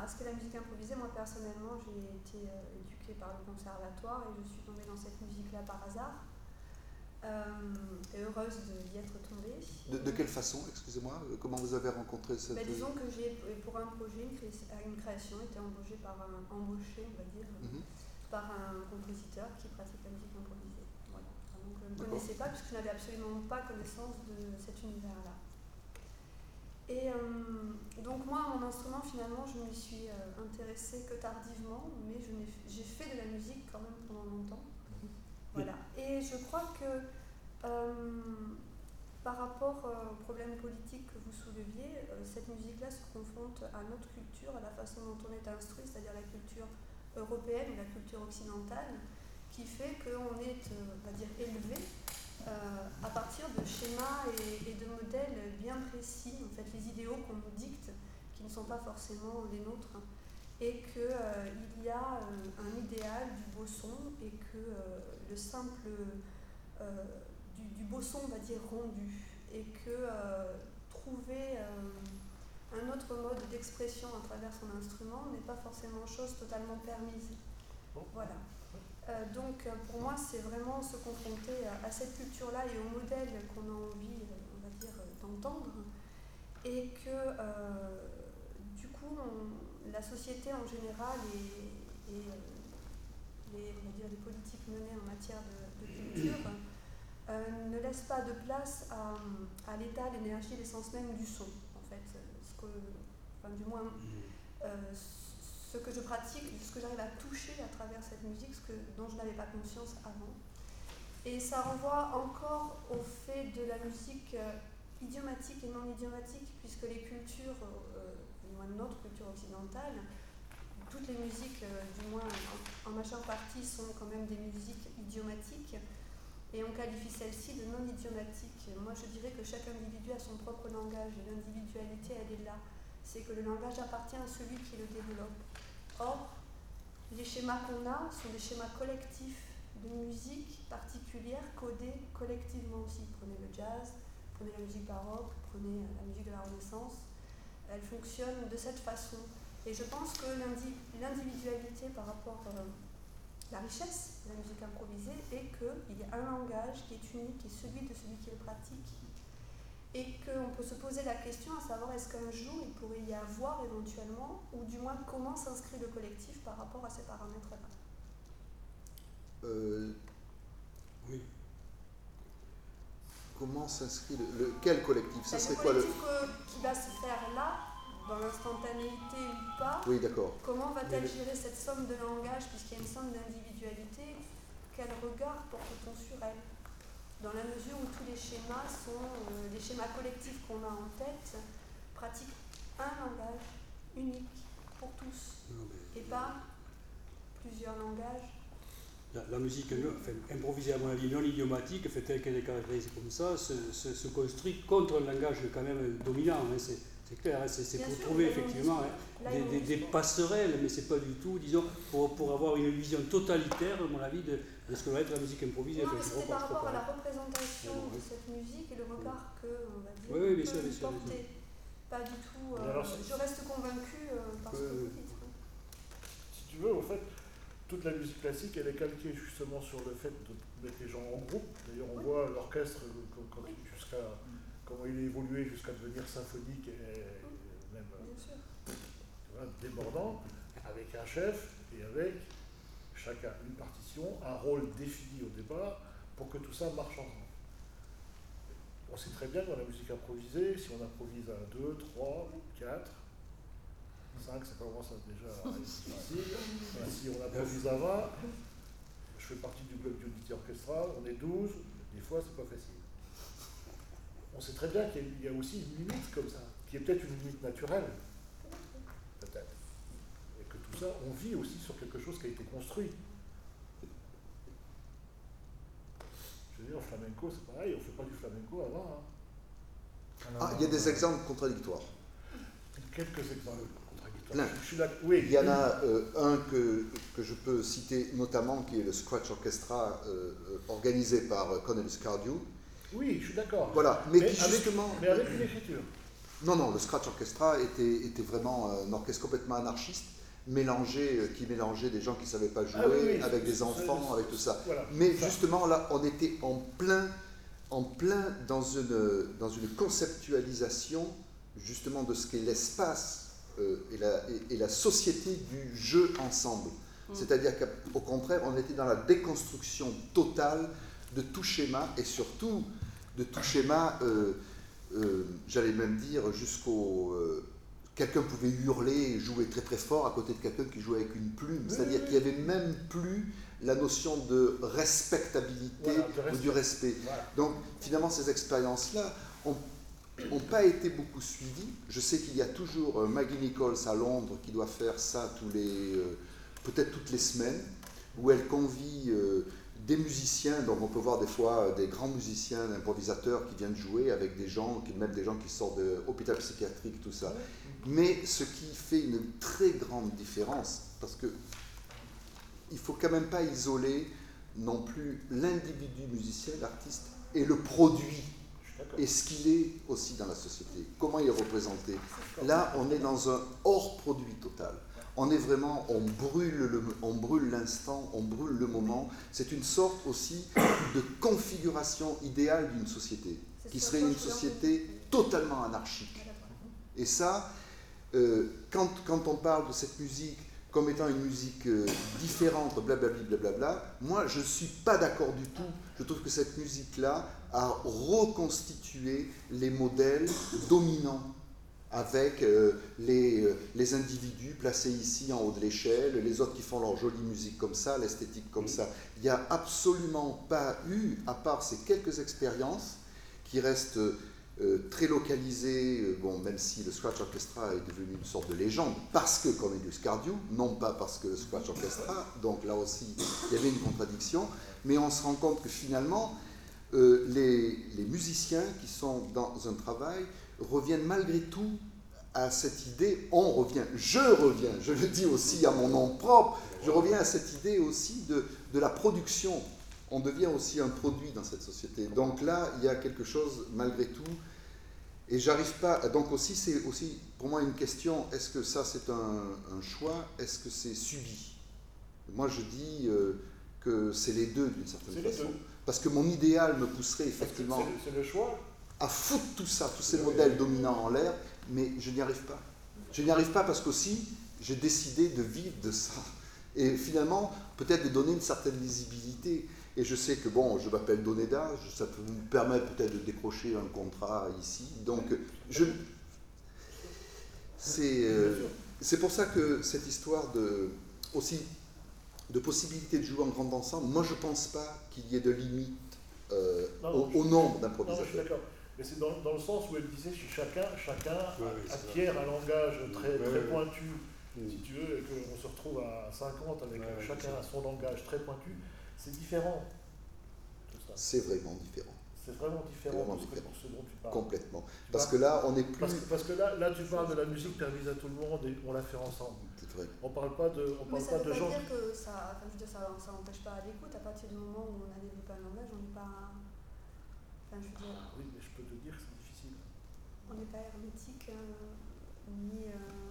parce que la musique improvisée, moi personnellement, j'ai été éduquée par le conservatoire et je suis tombée dans cette musique-là par hasard. Et heureuse d'y être tombée. De quelle façon, excusez-moi, comment vous avez rencontré cette... Disons que j'ai, pour un projet, une création, été embauchée, on va dire, par un compositeur qui pratique la musique improvisée. Voilà. Donc je ne le connaissais pas puisque je n'avais absolument pas connaissance de cet univers-là. Et donc moi, mon instrument, finalement, je m'y suis intéressée que tardivement, mais j'ai fait de la musique quand même pendant longtemps. Voilà. Et je crois que par rapport aux problèmes politiques que vous souleviez, cette musique-là se confronte à notre culture, à la façon dont on est instruit, c'est-à-dire la culture européenne ou la culture occidentale, qui fait qu'on est, on va dire, élevé à partir de schémas et de modèles bien précis, en fait, les idéaux qu'on nous dicte, qui ne sont pas forcément les nôtres, et qu'il y a un idéal du beau son, et que le simple du beau son, on va dire, rendu, et que trouver un autre mode d'expression à travers son instrument n'est pas forcément chose totalement permise. Voilà. Donc pour moi, c'est vraiment se confronter à cette culture-là et au modèle qu'on a envie, on va dire, d'entendre, et que du coup, la société en général et on va dire, les politiques menées en matière de culture ne laissent pas de place à l'état, l'énergie, l'essence même du son, en fait. Du moins, ce que je pratique, ce que j'arrive à toucher à travers cette musique, dont je n'avais pas conscience avant. Et ça renvoie encore au fait de la musique idiomatique et non idiomatique, puisque les cultures, du moins notre culture occidentale, toutes les musiques, du moins en majeure partie, sont quand même des musiques idiomatiques, et on qualifie celle-ci de non idiomatique. Moi, je dirais que chaque individu a son propre langage, et l'individualité, elle est là. C'est que le langage appartient à celui qui le développe. Or, les schémas qu'on a sont des schémas collectifs de musique particulière, codés collectivement aussi. Prenez le jazz, prenez la musique baroque, prenez la musique de la Renaissance. Elle fonctionne de cette façon. Et je pense que l'individualité par rapport à la richesse de la musique improvisée est qu'il y a un langage qui est unique, qui est celui de celui qui le pratique, et qu'on peut se poser la question à savoir est-ce qu'un jour il pourrait y avoir éventuellement, ou du moins comment s'inscrit le collectif par rapport à ces paramètres-là. Oui. Comment s'inscrit quel collectif? Ça serait quoi le collectif qui va se faire là, dans l'instantanéité ou pas? Oui, d'accord. Comment va-t-elle gérer cette somme de langage, puisqu'il y a une somme d'individualité? Quel regard porte-t-on sur elle? Dans la mesure où tous les schémas sont les schémas collectifs qu'on a en tête, pratiquent un langage unique pour tous, et pas plusieurs langages. La musique improvisée, à mon avis, non idiomatique, telle qu'elle est caractérisée comme ça, se construit contre un langage quand même dominant. C'est clair, c'est pour trouver effectivement des passerelles, mais c'est pas du tout, disons, pour avoir une vision totalitaire, à mon avis, de ce que va être la musique improvisée. Non, mais c'était par rapport à la représentation de cette musique et le regard que, on va dire, oui, bien sûr. porter. Pas du tout. Je reste convaincue par ce que vous dites. Si tu veux, en fait, toute la musique classique, elle est calquée justement sur le fait de mettre les gens en groupe. D'ailleurs, on voit l'orchestre comment il a évolué jusqu'à devenir symphonique et même débordant, avec un chef et avec chacun une partition, un rôle défini au départ pour que tout ça marche ensemble. On sait très bien que dans la musique improvisée, si on improvise à 2, 3, 4, 5, ça commence déjà à être difficile. Si on improvise à 20, je fais partie du bloc d'unité orchestrale, on est 12, des fois c'est pas facile. On sait très bien qu'il y a aussi une limite comme ça, qui est peut-être une limite naturelle, peut-être. Et que tout ça, on vit aussi sur quelque chose qui a été construit. Je veux dire, au flamenco, c'est pareil, on ne fait pas du flamenco avant. Il y a des exemples contradictoires. Quelques exemples contradictoires. Plein. Oui. Il y en a un que je peux citer notamment, qui est le Scratch Orchestra organisé par Cornelis Cardew. Oui, je suis d'accord. Voilà, mais justement... Mais avec une écriture. Non, le Scratch Orchestra était vraiment un orchestre complètement anarchiste, qui mélangeait des gens qui ne savaient pas jouer, avec des enfants, avec tout ça. Voilà, mais justement, là, on était en plein dans une conceptualisation, justement, de ce qu'est l'espace et la société du jeu ensemble. C'est-à-dire qu'au contraire, on était dans la déconstruction totale de tout schéma, et surtout de tout schéma, j'allais même dire, jusqu'au... quelqu'un pouvait hurler et jouer très très fort à côté de quelqu'un qui jouait avec une plume. C'est-à-dire qu'il n'y avait même plus la notion de respectabilité ou du respect. Voilà. Donc finalement, ces expériences-là n'ont pas été beaucoup suivies. Je sais qu'il y a toujours Maggie Nichols à Londres qui doit faire ça peut-être toutes les semaines, où elle convie des musiciens. Donc on peut voir des fois des grands musiciens, improvisateurs qui viennent jouer avec même des gens qui sortent de l'hôpital psychiatrique, tout ça. Mais ce qui fait une très grande différence, parce que il ne faut quand même pas isoler non plus l'individu musicien, l'artiste, et le produit, et ce qu'il est aussi dans la société, comment il est représenté. Là, on est dans un hors-produit total. On est vraiment, on brûle l'instant, on brûle le moment. C'est une sorte aussi de configuration idéale d'une société, qui serait une société totalement anarchique. Et ça, quand on parle de cette musique comme étant une musique différente, blablabla, moi je ne suis pas d'accord du tout. Je trouve que cette musique-là a reconstitué les modèles dominants avec les individus placés ici en haut de l'échelle, les autres qui font leur jolie musique comme ça, l'esthétique comme ça. Il n'y a absolument pas eu, à part ces quelques expériences qui restent très localisées, même si le Scratch Orchestra est devenu une sorte de légende, parce que Cornelius Cardew, non pas parce que le Scratch Orchestra, donc là aussi il y avait une contradiction, mais on se rend compte que finalement les musiciens qui sont dans un travail reviennent malgré tout à cette idée, je le dis aussi à mon nom propre, je reviens à cette idée aussi de la production. On devient aussi un produit dans cette société. Donc là, il y a quelque chose malgré tout, et j'arrive pas, donc aussi c'est aussi pour moi une question, est-ce que ça c'est un choix, est-ce que c'est subi? Moi je dis que c'est les deux d'une certaine façon. Parce que mon idéal me pousserait effectivement c'est le choix à foutre tout ça, tous ces modèles dominants en l'air, mais je n'y arrive pas. Je n'y arrive pas parce qu'aussi, j'ai décidé de vivre de ça. Et finalement, peut-être de donner une certaine lisibilité. Et je sais que, je m'appelle Doneda, ça peut me permettre peut-être de décrocher un contrat ici. Donc, c'est pour ça que cette histoire aussi de possibilité de jouer en grand ensemble, moi je ne pense pas qu'il y ait de limite au nombre d'improvisateurs. Je suis d'accord. Mais c'est dans le sens où elle disait que chacun acquiert un langage très pointu, si tu veux, et qu'on se retrouve à 50 avec chacun son langage très pointu, c'est différent. C'est vraiment différent. C'est vraiment différent pour ce dont tu parles. Complètement. Parce que là, on est plus... Parce que là, tu parles de la musique permise à tout le monde et on la fait ensemble. C'est vrai. On parle pas de gens... Mais ça veut pas dire que ça n'empêche pas à l'écoute. À partir du moment où on a développé un langage, on n'est pas... Oui, mais je peux te dire que c'est difficile. On n'est pas hermétique, ni...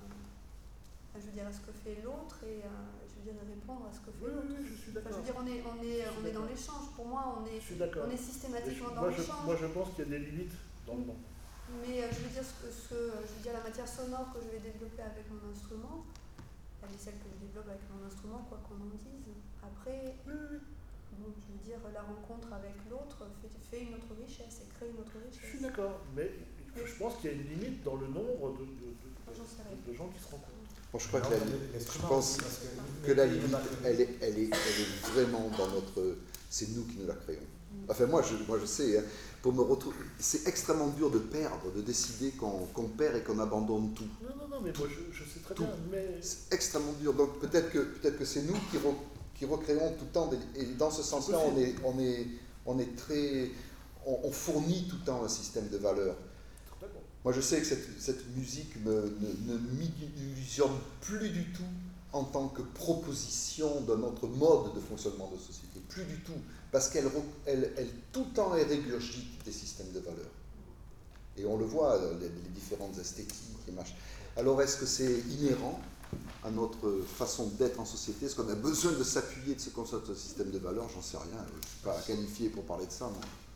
à ce que fait l'autre et répondre à ce que fait l'autre. Oui, je suis d'accord. On est dans l'échange. Pour moi, on est systématiquement dans l'échange. Moi, je pense qu'il y a des limites dans le nom. Mais la matière sonore que je vais développer avec mon instrument, elle est celle que je développe avec mon instrument, quoi qu'on en dise. Après, la rencontre avec l'autre fait une autre richesse et crée une autre richesse. Je suis d'accord, mais je pense qu'il y a une limite dans le nombre de gens qui se rencontrent. Bon, je pense que la limite, elle est vraiment dans notre... C'est nous qui nous la créons. Enfin, moi je sais, pour me retrouver... C'est extrêmement dur de perdre, de décider qu'on perd et qu'on abandonne tout. Non, mais moi je sais très tout. bien, mais... C'est extrêmement dur. Donc peut-être que c'est nous qui recréons tout le temps. Et dans ce sens-là, on est très... On fournit tout le temps un système de valeurs. Moi, je sais que cette musique ne m'illusionne plus du tout en tant que proposition d'un autre mode de fonctionnement de société. Plus du tout. Parce qu'elle tout le temps régurgite des systèmes de valeurs. Et on le voit, les différentes esthétiques, les machins. Alors, est-ce que c'est inhérent à notre façon d'être en société? Est-ce qu'on a besoin de s'appuyer de ce concept de système de valeurs? J'en sais rien. Je ne suis pas qualifié pour parler de ça, moi.